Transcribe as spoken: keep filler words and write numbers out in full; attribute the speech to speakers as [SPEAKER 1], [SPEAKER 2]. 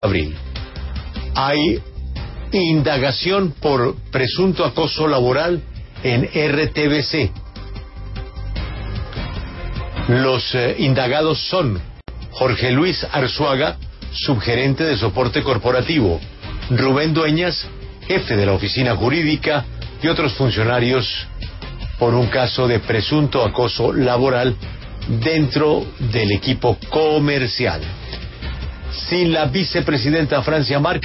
[SPEAKER 1] abril. Hay indagación por presunto acoso laboral en R T B C. Los eh, indagados son Jorge Luis Arzuaga, subgerente de soporte corporativo, Rubén Dueñas, jefe de la oficina jurídica, y otros funcionarios por un caso de presunto acoso laboral dentro del equipo comercial. Sin la vicepresidenta Francia Márquez